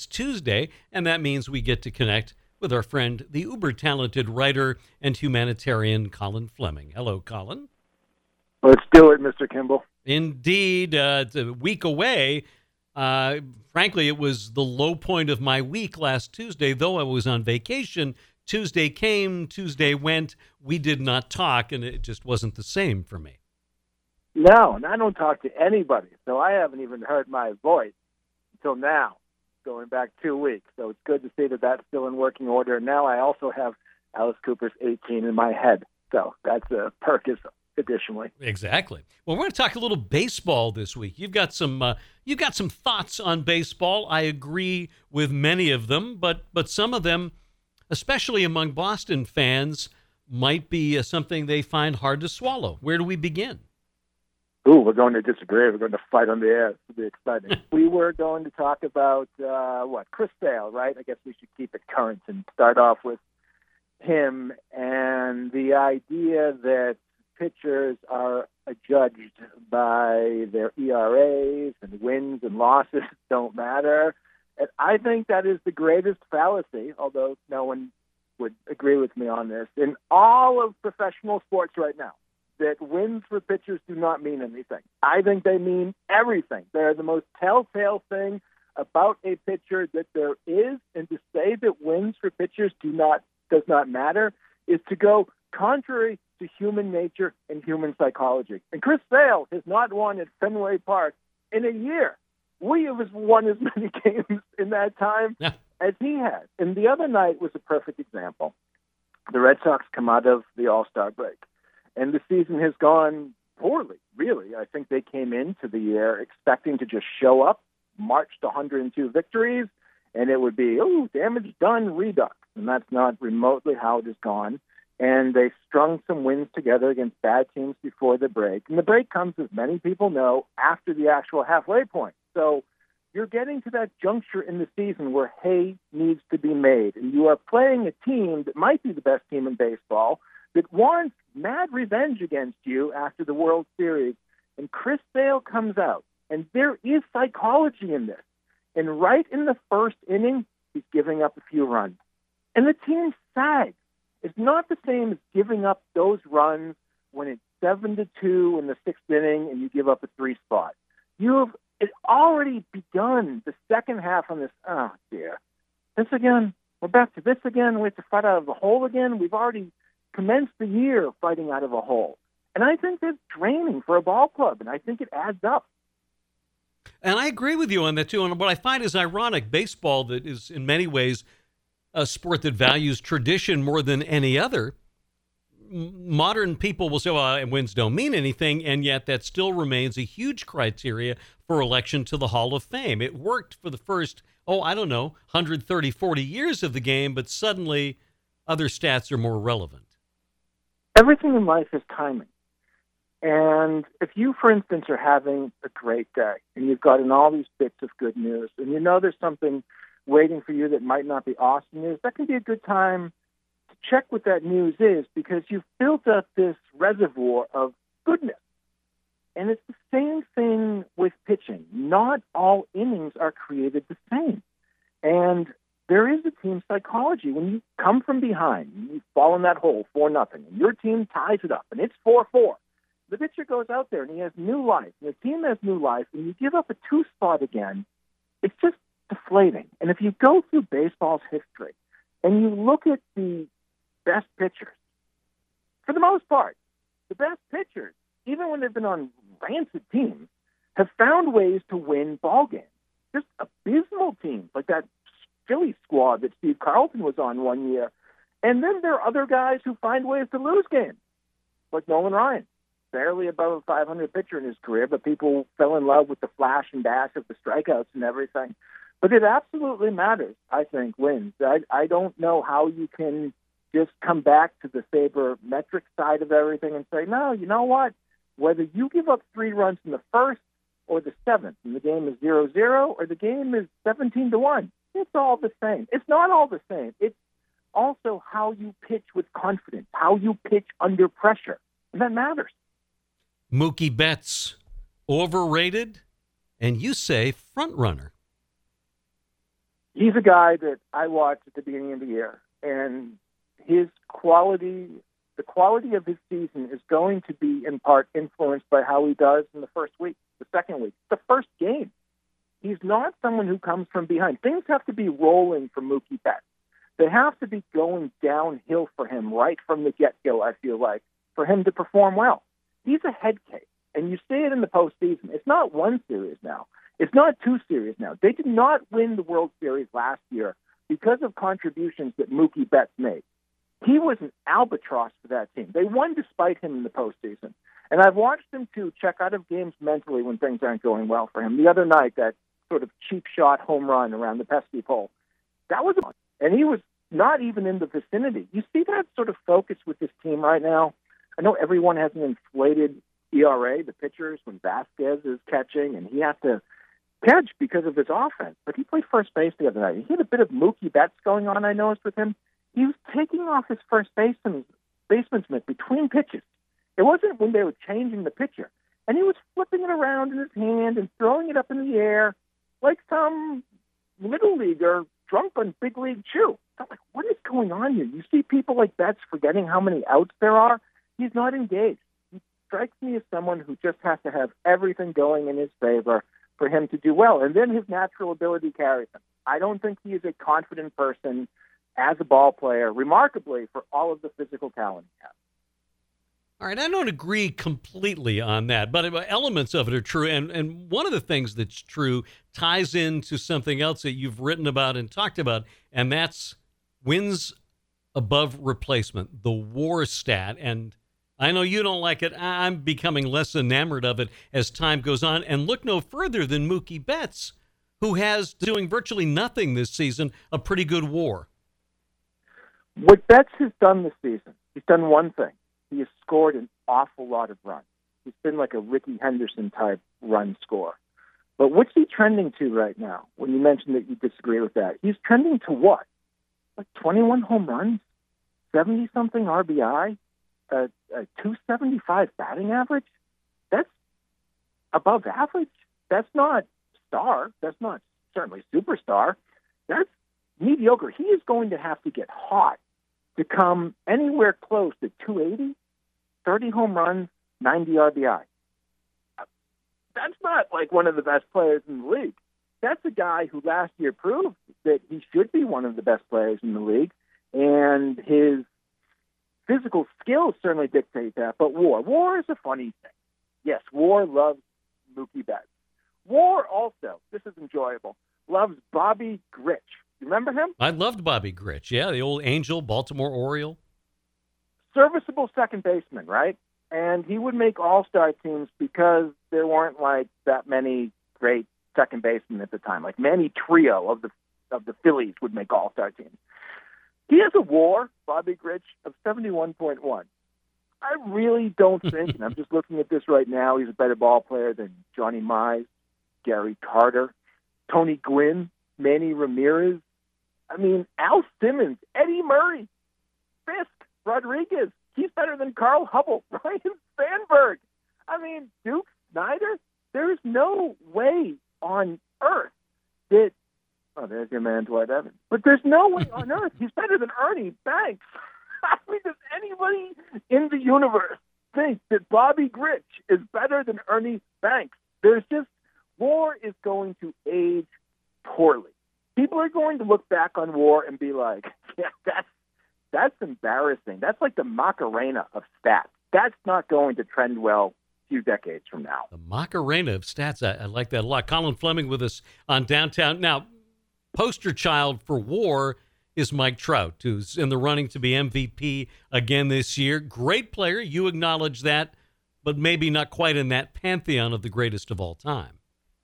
It's Tuesday, and that means we get to connect with our friend, the uber-talented writer and humanitarian Colin Fleming. Hello, Colin. Let's do it, Mr. Kimball. Indeed. It's a week away. Frankly, it was the low point of my week last Tuesday, though I was on vacation. Tuesday came, Tuesday went. We did not talk, and it just wasn't the same for me. No, and I don't talk to anybody, so I haven't even heard my voice until now, going back 2 weeks. So it's good to see that that's still in working order. And now I also have Alice Cooper's 18 in my head. So that's a perk additionally. Exactly. Well, we're going to talk a little baseball this week. You've got some thoughts on baseball. I agree with many of them, but some of them, especially among Boston fans, might be something they find hard to swallow. Where do we begin? Ooh, we're going to disagree. We're going to fight on the air. It's going to be exciting. We were going to talk about, Chris Sale, right? I guess we should keep it current and start off with him and the idea that pitchers are judged by their ERAs and wins and losses don't matter. And I think that is the greatest fallacy, although no one would agree with me on this, in all of professional sports right now, that wins for pitchers do not mean anything. I think they mean everything. They're the most telltale thing about a pitcher that there is, and to say that wins for pitchers does not matter is to go contrary to human nature and human psychology. And Chris Sale has not won at Fenway Park in a year. We have won as many games in that time as he has. And the other night was a perfect example. The Red Sox come out of the All-Star break, and the season has gone poorly, really. I think they came into the year expecting to just show up, march to 102 victories, and it would be, damage done, redux. And that's not remotely how it has gone. And they strung some wins together against bad teams before the break. And the break comes, as many people know, after the actual halfway point. So you're getting to that juncture in the season where hay needs to be made. And you are playing a team that might be the best team in baseball that wants mad revenge against you after the World Series. And Chris Sale comes out. And there is psychology in this. And right in the first inning, he's giving up a few runs. And the team sags. It's not the same as giving up those runs when it's 7-2 in the sixth inning and you give up a 3 spot. It's already begun the second half on this. Oh dear, this again. We're back to this again. We have to fight out of the hole again. We've already commenced the year fighting out of a hole, and I think that's draining for a ball club, and I think it adds up. And I agree with you on that too. And what I find is ironic, baseball that is in many ways a sport that values tradition more than any other. Modern people will say, well, wins don't mean anything, and yet that still remains a huge criteria for election to the Hall of Fame. It worked for the first, 130, 40 years of the game, but suddenly other stats are more relevant. Everything in life is timing. And if you, for instance, are having a great day, and you've gotten all these bits of good news, and you know there's something waiting for you that might not be awesome news, that can be a good time to check what that news is, because you've built up this reservoir of goodness. And it's the same thing with pitching. Not all innings are created the same. And there is a team psychology. When you come from behind, and you fall in that hole 4-0, and your team ties it up, and it's 4-4, the pitcher goes out there and he has new life, and the team has new life, and you give up a 2 spot again, it's just deflating. And if you go through baseball's history and you look at the best pitchers, for the most part, the best pitchers, even when they've been on rancid teams, have found ways to win ball games. Just abysmal teams like that Philly squad that Steve Carlton was on one year. And then there are other guys who find ways to lose games, like Nolan Ryan. Barely above a 500 pitcher in his career, but people fell in love with the flash and dash of the strikeouts and everything. But it absolutely matters, I think, wins. I don't know how you can just come back to the sabermetric side of everything and say, no, you know what? Whether you give up 3 runs in the first or the 7th, and the game is 0-0, or the game is 17-1, it's all the same. It's not all the same. It's also how you pitch with confidence, how you pitch under pressure, and that matters. Mookie Betts, overrated, and you say front runner. He's a guy that I watched at the beginning of the year, and his quality, the quality of his season is going to be in part influenced by how he does in the first week, the second week, the first game. He's not someone who comes from behind. Things have to be rolling for Mookie Betts. They have to be going downhill for him right from the get-go, I feel like, for him to perform well. He's a head case, and you see it in the postseason. It's not one series now. It's not two series now. They did not win the World Series last year because of contributions that Mookie Betts made. He was an albatross for that team. They won despite him in the postseason. And I've watched him, too, check out of games mentally when things aren't going well for him. The other night, that sort of cheap shot home run around the pesky pole, that was a... And he was not even in the vicinity. You see that sort of focus with this team right now? I know everyone has an inflated ERA, the pitchers, when Vasquez is catching, and he has to catch because of his offense. But he played first base the other night. He had a bit of Mookie Betts going on, I noticed, with him. He was taking off his first baseman's mitt between pitches. It wasn't when they were changing the pitcher. And he was flipping it around in his hand and throwing it up in the air like some little leaguer drunk on big league chew. I'm like, what is going on here? You see people like Betts forgetting how many outs there are. He's not engaged. He strikes me as someone who just has to have everything going in his favor for him to do well. And then his natural ability carries him. I don't think he is a confident person as a ball player, remarkably, for all of the physical talent he has. All right, I don't agree completely on that, but elements of it are true. And one of the things that's true ties into something else that you've written about and talked about, and that's wins above replacement, the WAR stat. And I know you don't like it. I'm becoming less enamored of it as time goes on. And look no further than Mookie Betts, who has, doing virtually nothing this season, a pretty good WAR. What Betts has done this season, he's done one thing. He has scored an awful lot of runs. He's been like a Ricky Henderson-type run scorer. But what's he trending to right now? When you mentioned that you disagree with that, he's trending to what? Like 21 home runs, 70-something RBI, a 275 batting average? That's above average. That's not star. That's not certainly superstar. That's mediocre. He is going to have to get hot to come anywhere close to 280, 30 home runs, 90 RBI. That's not like one of the best players in the league. That's a guy who last year proved that he should be one of the best players in the league, and his physical skills certainly dictate that. But WAR is a funny thing. Yes, WAR loves Mookie Betts. WAR also, this is enjoyable, loves Bobby Grich. Remember him? I loved Bobby Grich. Yeah, the old Angel, Baltimore Oriole. Serviceable second baseman, right? And he would make all-star teams because there weren't like that many great second basemen at the time. Like Manny Trio of the Phillies would make all-star teams. He has a WAR, Bobby Grich, of 71.1. I really don't think, and I'm just looking at this right now, he's a better ball player than Johnny Mize, Gary Carter, Tony Gwynn, Manny Ramirez. I mean, Al Simmons, Eddie Murray, Fisk, Rodriguez. He's better than Carl Hubble, Ryan Sandberg. I mean, Duke Snyder. There's no way on earth that, oh, there's your man, Dwight Evans. But there's no way on earth he's better than Ernie Banks. I mean, does anybody in the universe think that Bobby Grich is better than Ernie Banks? There's just, WAR is going to age poorly. People are going to look back on WAR and be like, yeah, that's embarrassing. That's like the Macarena of stats. That's not going to trend well a few decades from now. The Macarena of stats. I like that a lot. Colin Fleming with us on Downtown. Now, poster child for WAR is Mike Trout, who's in the running to be MVP again this year. Great player. You acknowledge that, but maybe not quite in that pantheon of the greatest of all time.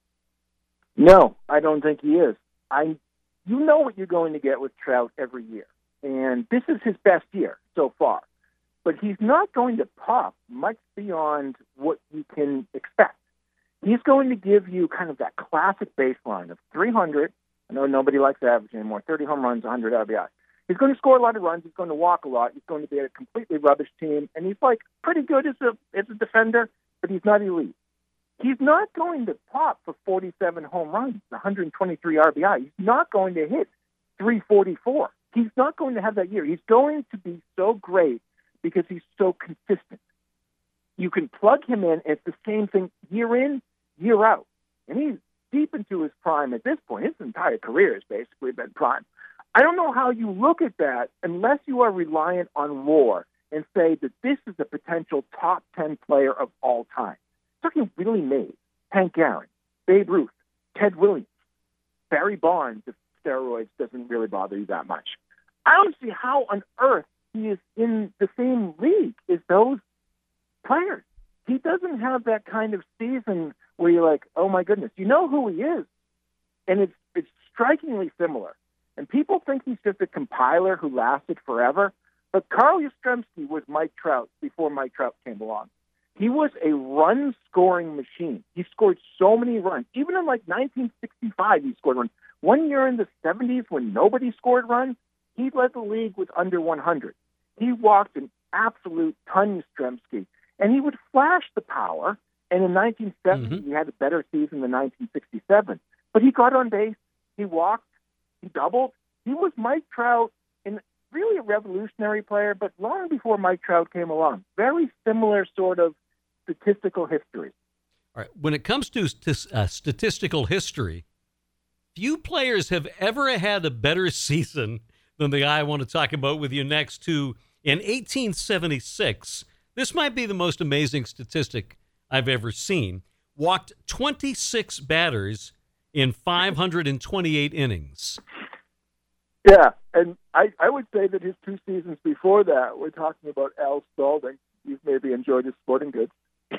No, I don't think he is. You know what you're going to get with Trout every year, and this is his best year so far. But he's not going to pop much beyond what you can expect. He's going to give you kind of that classic baseline of 300. I know nobody likes average anymore. 30 home runs, 100 RBI. He's going to score a lot of runs. He's going to walk a lot. He's going to be a completely rubbish team, and he's like pretty good as a defender, but he's not elite. He's not going to pop for 47 home runs, 123 RBI. He's not going to hit 344. He's not going to have that year. He's going to be so great because he's so consistent. You can plug him in. It's the same thing year in, year out. And he's deep into his prime at this point. His entire career has basically been prime. I don't know how you look at that unless you are reliant on WAR and say that this is a potential top 10 player of all time. Talking Willie Mays, Hank Aaron, Babe Ruth, Ted Williams, Barry Bonds, if steroids doesn't really bother you that much. I don't see how on earth he is in the same league as those players. He doesn't have that kind of season where you're like, oh my goodness, you know who he is. And it's strikingly similar. And people think he's just a compiler who lasted forever. But Carl Yastrzemski was Mike Trout before Mike Trout came along. He was a run-scoring machine. He scored so many runs. Even in like 1965, he scored runs. One year in the 70s when nobody scored runs, he led the league with under 100. He walked an absolute ton, Yastrzemski. And he would flash the power. And in 1970, he had a better season than 1967. But he got on base. He walked. He doubled. He was Mike Trout, and really a revolutionary player, but long before Mike Trout came along. Very similar sort of statistical history. All right. When it comes to statistical history, few players have ever had a better season than the guy I want to talk about with you next, who in 1876, this might be the most amazing statistic I've ever seen, walked 26 batters in 528 innings. Yeah, and I would say that his two seasons before that, we're talking about Al Spalding. You've maybe enjoyed his sporting goods.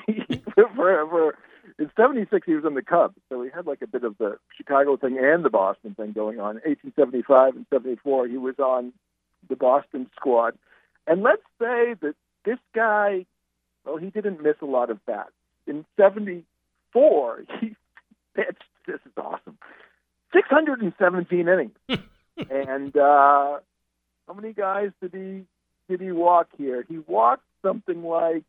Forever. In 76, he was in the Cubs, so he had like a bit of the Chicago thing and the Boston thing going on. 1875 and 74, he was on the Boston squad. And let's say that this guy, well, he didn't miss a lot of bats. In 74, he pitched, this is awesome, 617 innings. And how many guys did he walk here? He walked something like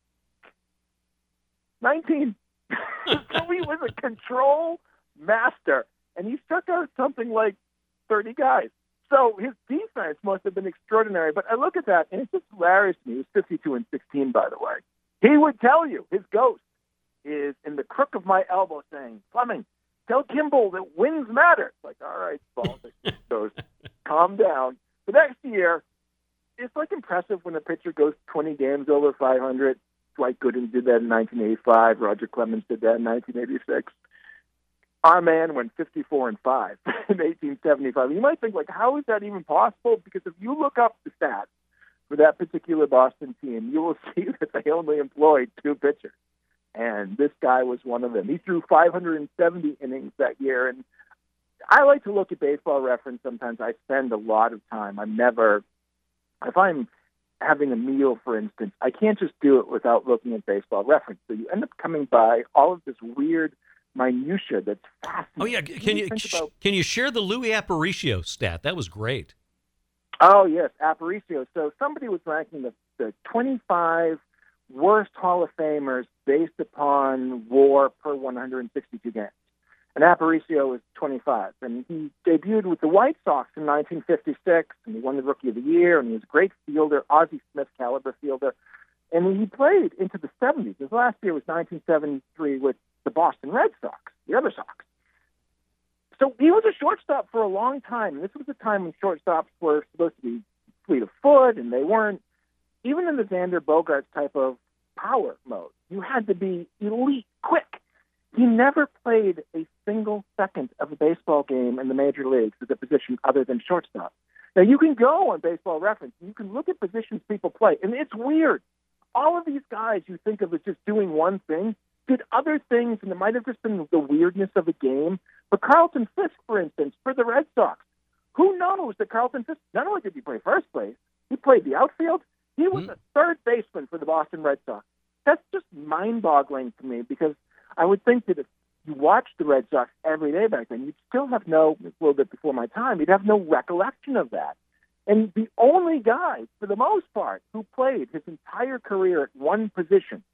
19. So he was a control master, and he struck out something like 30 guys. So his defense must have been extraordinary. But I look at that, and it's just hilarious to me. He was 52-16, by the way. He would tell you, his ghost is in the crook of my elbow saying, Fleming, tell Kimball that wins matter. It's like, all right, Spalding. Goes, calm down. The next year, it's like impressive when a pitcher goes 20 games over 500. Dwight Gooden did that in 1985. Roger Clemens did that in 1986. Our man went 54-5 in 1875. You might think, like, how is that even possible? Because if you look up the stats for that particular Boston team, you will see that they only employed two pitchers. And this guy was one of them. He threw 570 innings that year. And I like to look at Baseball Reference sometimes. I spend a lot of time. If I'm having a meal, for instance, I can't just do it without looking at Baseball Reference. So you end up coming by all of this weird minutia that's fascinating. Oh, yeah. Can you share the Louis Aparicio stat? That was great. Oh, yes, Aparicio. So somebody was ranking the 25 worst Hall of Famers based upon WAR per 162 games. And Aparicio was 25. And he debuted with the White Sox in 1956, and he won the Rookie of the Year, and he was a great fielder, Ozzie Smith caliber fielder. And he played into the 70s. His last year was 1973 with the Boston Red Sox, the other Sox. So he was a shortstop for a long time. And this was a time when shortstops were supposed to be fleet of foot, and they weren't. Even in the Xander Bogaerts type of power mode, you had to be elite, quick. He never played a single second of a baseball game in the major leagues at a position other than shortstop. Now, you can go on Baseball Reference, and you can look at positions people play, and it's weird. All of these guys you think of as just doing one thing did other things, and it might have just been the weirdness of a game. But Carlton Fisk, for instance, for the Red Sox, who knows that Carlton Fisk, not only did he play first base, he played the outfield. He was a third baseman for the Boston Red Sox. That's just mind-boggling to me, because I would think that if you watched the Red Sox every day back then, you'd still have a little bit before my time, you'd have no recollection of that. And the only guy, for the most part, who played his entire career at one position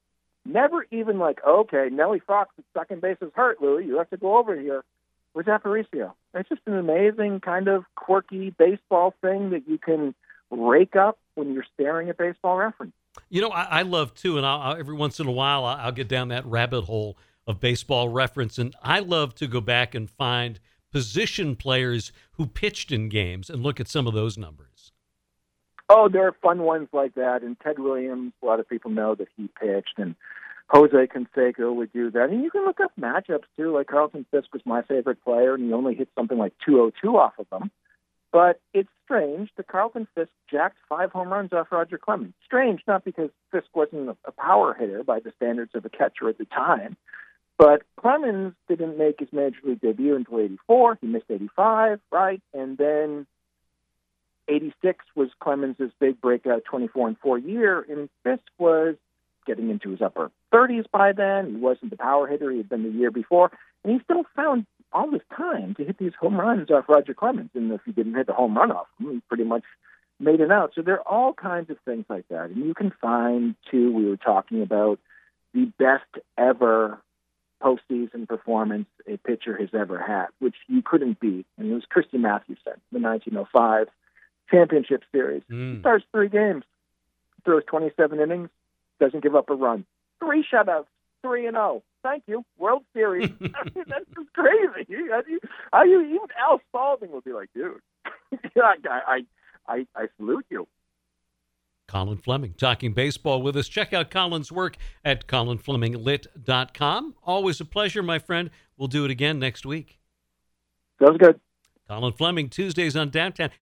Never even like, okay, Nellie Fox at second base is hurt, Louie. You have to go over here. Where's Aparicio? It's just an amazing kind of quirky baseball thing that you can rake up when you're staring at Baseball Reference. You know, I love, too, and every once in a while I'll get down that rabbit hole of Baseball Reference, and I love to go back and find position players who pitched in games and look at some of those numbers. Oh, there are fun ones like that, and Ted Williams, a lot of people know that he pitched, and Jose Canseco would do that. And you can look up matchups, too, like Carlton Fisk was my favorite player, and he only hit something like 202 off of them. But it's strange that Carlton Fisk jacked 5 home runs off Roger Clemens. Strange, not because Fisk wasn't a power hitter by the standards of a catcher at the time, but Clemens didn't make his major league debut until 84. He missed 85, right? And then 86 was Clemens' big breakout 24-4 year, and Fisk was getting into his upper 30s by then. He wasn't the power hitter he had been the year before, and he still found all this time to hit these home runs off Roger Clemens. And if he didn't hit the home run off him, he pretty much made it out. So there are all kinds of things like that. And you can find, too, we were talking about the best ever postseason performance a pitcher has ever had, which you couldn't beat. And it was Christy Mathewson, the 1905 championship series. He starts 3 games, throws 27 innings, doesn't give up a run. 3 shutouts, 3-0. Thank you, World Series. I mean, that's just crazy. How you even Al Spalding would be like, dude, I salute you. Colin Fleming talking baseball with us. Check out Colin's work at colinfleminglit.com. Always a pleasure, my friend. We'll do it again next week. Sounds good. Colin Fleming, Tuesdays on Downtown.